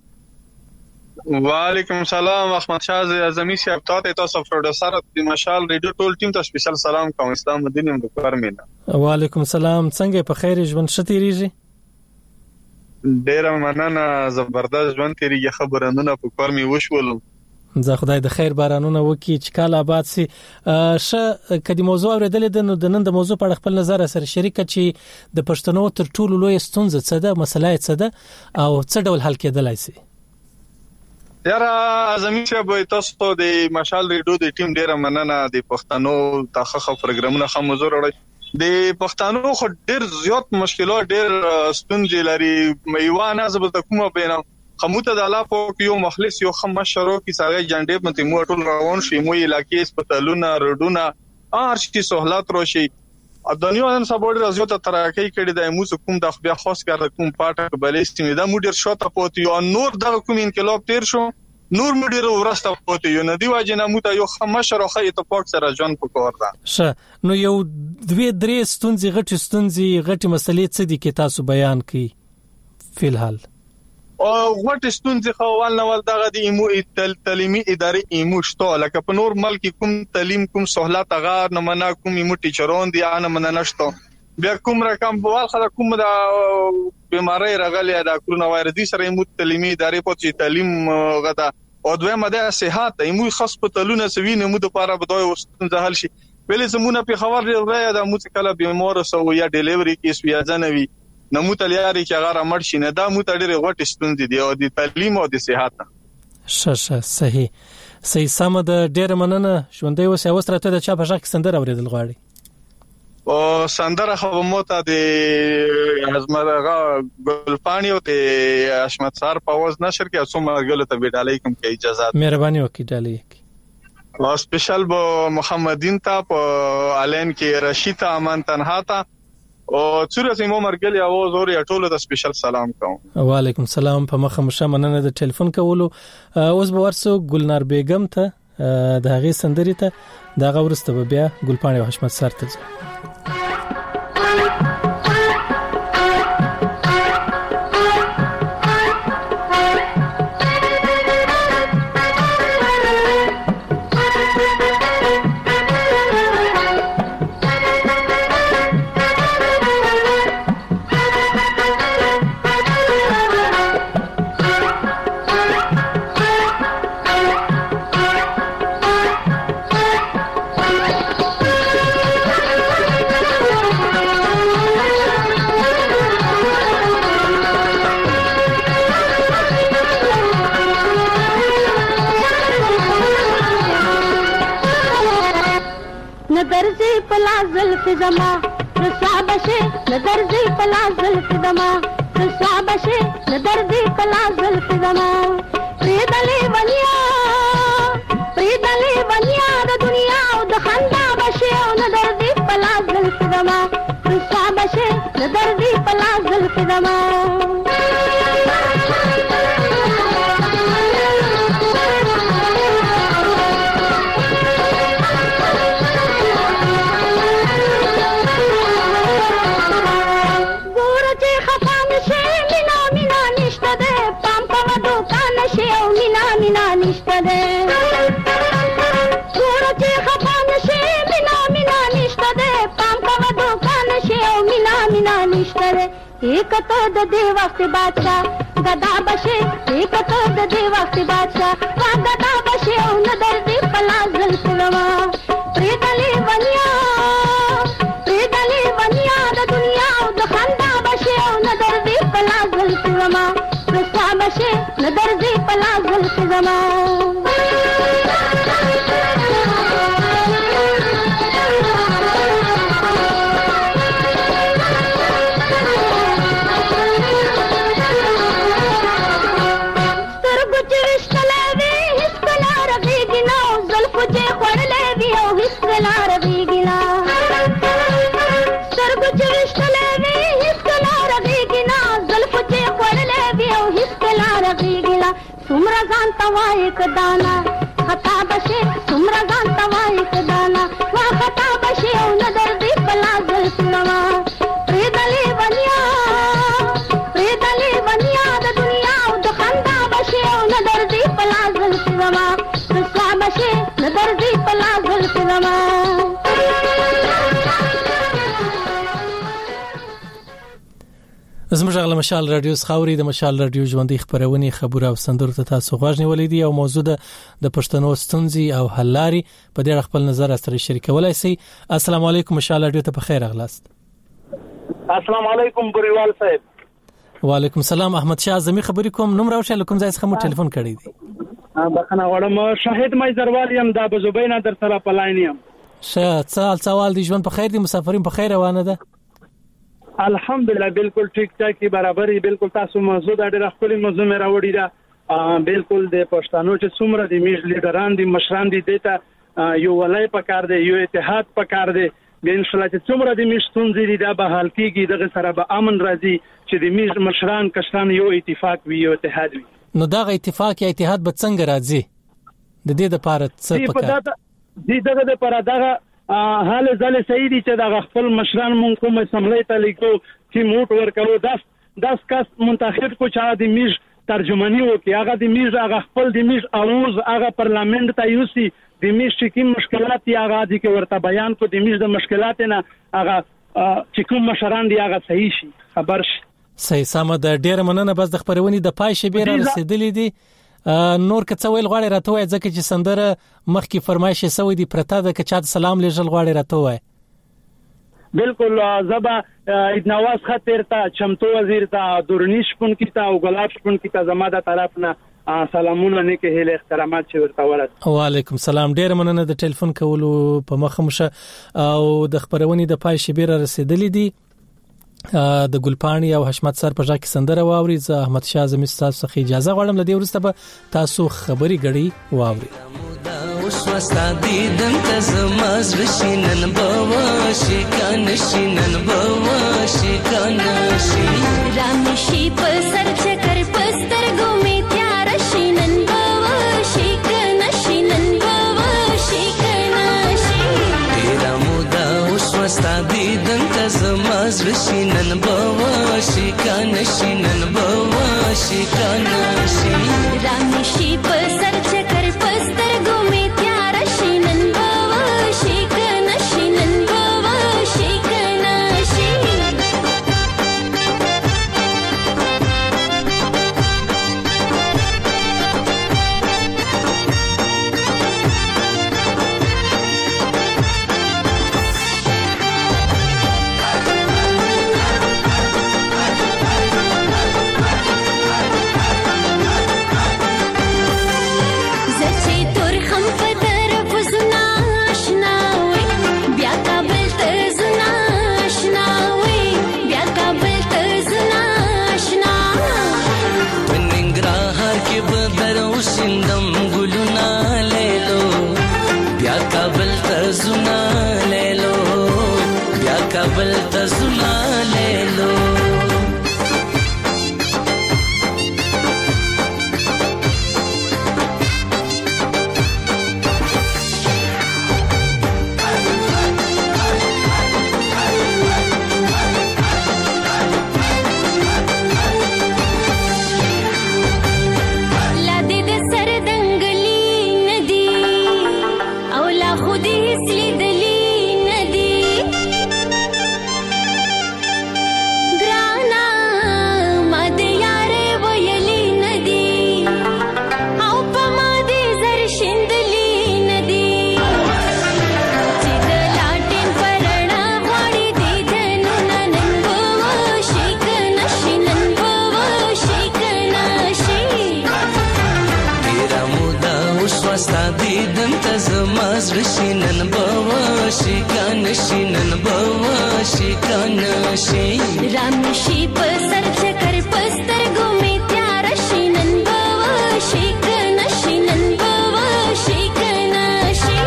وعلیکم السلام احمد شاه اعظمي صاحب ته تاسو پروډوسر د مشال ریډیو ټول ټیم ته سپیشل سلام کوم. اسلام الدین د کار مینا. وعلیکم السلام څنګه په خیر ژوند شتي ریږي ډیر مننه زبردست ژوند تیریږي خبرونه په کار می وشولم زه خدای د خیر بارانونه وکي چې کال آباد سي. ش کدي موضوع اوریدلې د نو د نن د موضوع په اړه خپل نظر سره شریک چې د پښتنو تر ټولو لوی ستونزه څه ده مسله څه ده او څه ډول حل کېدلای سي؟ یاره اعظمي صاحب تاسو د مشال ریډیو د ټیم ډیر مننه د پښتنو تخخ پروګرامونه خو موضوع وړي د پښتنو خو ډیر زیات مشکلات ډیر ستونزې لري میوانه زبر کومه بینه خموته د الله په یو مخلص یو خم مشرو کی ساغه جنډې مته مو ټول روان شي مو علاقې هسپتالونه روډونه ارشتي سہولت روشي د دنیا نن سبا ډیر زیاته ترقی کړي د موږ کوم د بیا خاص کار کوم پټ بلېستې دا مو ډیر شاته پوت یو نور د کوم انقلاب تیر شو نور مو ډیر ورسته پوت یو ندی واجنه مو ته یو خم مشرو خې اتفاق سره جون پکور دا شه نو یو دوی درې ستونزې غټي ستونزې غټي مسلې څه دي کې تاسو بیان کړئ فلحال او غټ ستونزې خو ول نو دغه د ایمو تعلیمي ادارې ایمو شته لکه په نور ملک کوم تعلیم کوم سہولت هغه نه منا کوم ایمو ټیچرون دي ان من نشته بیا کوم رقم بوال خلک کوم د بیماری راغلی د کرونا وایرس سره ایمو تعلیمي ادارې په چې تعلیم غدا او دوی مده صحت ایمو خاص په تلونه سوي نه مو د پاره بدوي ستونزه حل شي ویلې زمونه په خبر راځي د مو کله بیمار سو یا ډیلیوري کیس ویا ځنوي نمو تلیاري چې هغه رمړ شي نه دا مو تډېره غټ ستوندې دی او د تعلیم او د صحت شه شه صحیح صحیح سم د ډېر مننه ژوندې وسه وسترته د چا په ځکه سندره اوریدل غواړي او سندره خو مو ته د ازمرغه ګلپانی او د اشمت سار په واز نشر کې اوسه مرګله ته ویډالې کوم کې اجازه مهرباني وکړئ ډالې او سپیشل به محمدین ته په الین کې رشید امان تنها ته او څوره سیمو مرګلی اواز اوري ټولو ته سپیشل سلام کوم. وعلیکم السلام په مخه مشه مننه د ټلیفون کولو. اوس به ورسو ګلنار بیگم ته د هغه سندري ته د غورسته بیا ګلپانی او حشمت سر ته زما رسابشه نظر زی پلا زلف زما رسابشه نظر زی پلا زلف زما پریدلی ونیا پریدلی ونیا د دنیا او د خندا بشه او نظر زی پلا زلف زما رسابشه نظر زی پلا زلف زما एक तो द दे वक्त बादशाह गदा बशे एक तो द दे वक्त बादशाह वा गदा बशे उन दर्दी पला जुल्फवा प्रीदली वनिया प्रीदली वनिया द दुनिया द खंदा बशे उन दर्दी पला जुल्फवा रसा बशे न दर्दी पला जुल्फवा सुमरा गान तवा एक दाना खता बशे सुमरा गान तवा एक दाना वा खता बशे उन दर्दी पला जुल्फवा प्रीदली वनिया प्रीदली वनिया द दुनिया द खंदा बशे उन दर्दी पला जुल्फवा रसा बशे न दर्दी पला जुल्फवा زموږ غل مشال رادیو خاوري د مشال رادیو ژوندۍ خبرونه خبره او سندرو ته تاسو غواړئ ولیدي او موضوع د پښتنو ستونزې او حل لاري په دې خپل نظر سره شریکولای شي. السلام علیکم مشال رادیو ته بخیر اغلاست. السلام علیکم بریوال صاحب. وعلیکم السلام. احمد شاه اعظمي خبرې کوم. نوم راوښه کوم ځای څخه مو ټلیفون کړی دی؟ بخنه غواړم شاهد مې زروال یم د بزوبینا در سره پلاین یم. شه سال سوال دی ژوند په خیر دی مسافرین په خیر روانه ده؟ الحمدلله بالکل ټیک ټاک دی برابرې بالکل تاسو موضوع د ډېر خپل موضوع مې راوړی دا بالکل د پښتنو چې څومره د میژ لیډران دي مشران دي دته یو ولای پکار دی یو اتحاد پکار دی به ان شاء الله چې څومره د میژ ستونزې دي دا به حل کیږي دغه سره به امن راځي چې د میژ مشران کشران یو اتفاق وي یو اتحاد وي. نو دا اتفاق یا اتحاد به څنګه راځي د دې لپاره څه پکار دی؟ دغه د پر دغه حال زله صحیح دي چې د خپل مشران مونږ کوم اسمبلی ته لیکو چې موټ ورکړو داس داس کس منتخب کو چا د میژ ترجمانی وکي هغه د میژ هغه خپل د میژ اواز هغه پارلیمنت ته یوسي د میژ چې کوم مشکلات یا هغه د ورته بیان کو د میژ د مشکلات نه هغه چې کوم مشران دی هغه صحیح شي خبر شي. صحیح سم د ډیر مننه. بس د خبرونې د پای شبیر رسیدلې دي نور که څه ویل غواړي راته وای ځکه چې سندره مخکې فرمایش سوی دی پرته د کچا سلام لېږل غواړي راته وای. بالکل زبا عید نواز خاطر ته چمتو وزیر ته دورنیش پون کی ته او ګلاب شپون کی ته زما د طرف نه سلامونه نه کې هله احترامات چې ورته ورته. وعلیکم السلام. ډیر مننه د ټلیفون کولو په مخه مشه او د خبرونې د پای شبیر رسیدلې دي د ګلپاڼي او حشمت سر په ځکه سندره واوري. زه احمد شاه اعظمي تاسو څخه اجازه غواړم لدی ورسته به تاسو خبري غړي واوري. اوس واستادي دنت زماز رشینن بوا شکان شینن بوا شکان شي رامشي په سر چکر پستر ګومي تیار شینن بوا شکان شینن بوا شکان شي تیرا مودا اوس واستادي دنت زماز رشینن بوا شکان شینن بوا شکان شي رامشي په سر چکر پستر ګومي تیار شینن بوا شکان شینن بوا شکان شي کابل ته زنا لیلو شینن بوا شکان شینن بوا شکان شي رامشي په سر چکر پستر ګومي تیار شینن بوا شکان شینن بوا شکان شي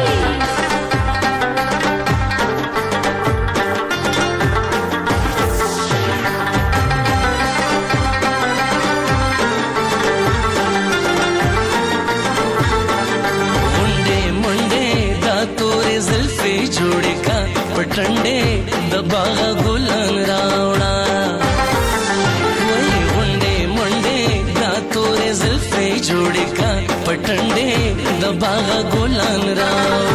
جوړې کا پټنډې د باغ ګلان راوړا وای غونډې منډې دا تورې زلفې جوړې کا پټنډې د باغ ګلان راوړا